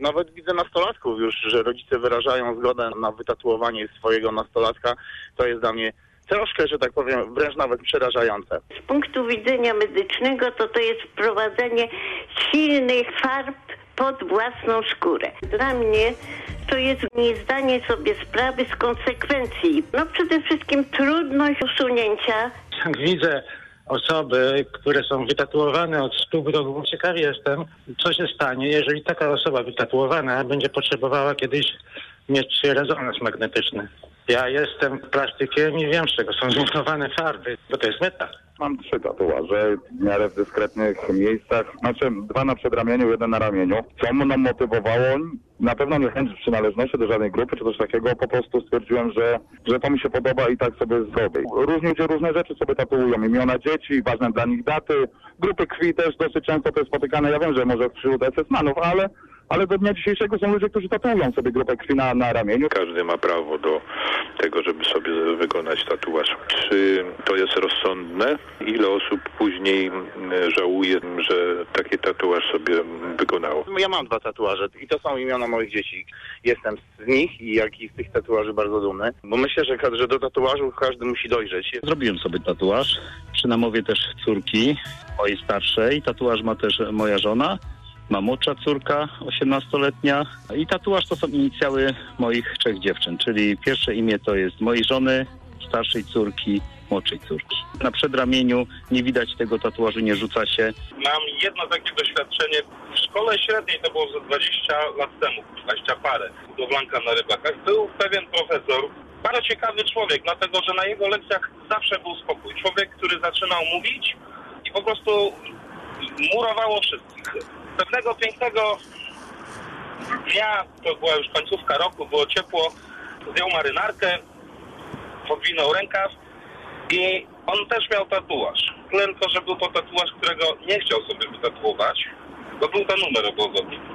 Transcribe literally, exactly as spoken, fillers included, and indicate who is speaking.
Speaker 1: Nawet widzę nastolatków już, że rodzice wyrażają zgodę na wytatuowanie swojego nastolatka. To jest dla mnie troszkę, że tak powiem, wręcz nawet przerażające.
Speaker 2: Z punktu widzenia medycznego to to jest wprowadzenie silnych farb pod własną skórę. Dla mnie to jest niezdanie sobie sprawy z konsekwencji. No przede wszystkim trudność usunięcia.
Speaker 3: Jak widzę osoby, które są wytatuowane od stóp do głów, ciekaw jestem, co się stanie, jeżeli taka osoba wytatuowana będzie potrzebowała kiedyś mieć rezonans magnetyczny. Ja jestem plastykiem i wiem, z czego są zmontowane farby, bo to jest metal.
Speaker 4: Mam trzy tatuaże w miarę w dyskretnych miejscach, znaczy dwa na przedramieniu, jeden na ramieniu. Co mną motywowało? Na pewno nie chęć przynależności do żadnej grupy czy coś takiego, po prostu stwierdziłem, że, że to mi się podoba i tak sobie zrobię. Różni ludzie różne rzeczy sobie tatuują, imiona dzieci, ważne dla nich daty, grupy krwi też dosyć często to jest spotykane, ja wiem, że może wśród es es manów, ale ale do dnia dzisiejszego są ludzie, którzy tatuują sobie grupę krwi na, na ramieniu.
Speaker 5: Każdy ma prawo do tego, żeby sobie wykonać tatuaż. Czy to jest rozsądne? Ile osób później żałuje, że taki tatuaż sobie wykonało?
Speaker 1: Ja mam dwa tatuaże i to są imiona moich dzieci. Jestem z nich i jak i z tych tatuaży bardzo dumny, bo myślę, że, że do tatuażu każdy musi dojrzeć.
Speaker 6: Zrobiłem sobie tatuaż przy namowie też córki mojej starszej. Tatuaż ma też moja żona. Ma młodsza córka, osiemnastoletnia i tatuaż to są inicjały moich trzech dziewczyn, czyli pierwsze imię to jest mojej żony, starszej córki, młodszej córki. Na przedramieniu nie widać tego tatuażu, nie rzuca się.
Speaker 7: Mam jedno takie doświadczenie. W szkole średniej, to było za dwadzieścia lat temu, dwadzieścia parę, budowlanka na Rybakach, był pewien profesor, bardzo ciekawy człowiek, dlatego że na jego lekcjach zawsze był spokój. Człowiek, który zaczynał mówić i po prostu murowało wszystkich. Pewnego pięknego dnia, to była już końcówka roku, było ciepło, zdjął marynarkę, podwinął rękaw i on też miał tatuaż. Tylko, że był to tatuaż, którego nie chciał sobie wytatuować, bo był to numer obozowy.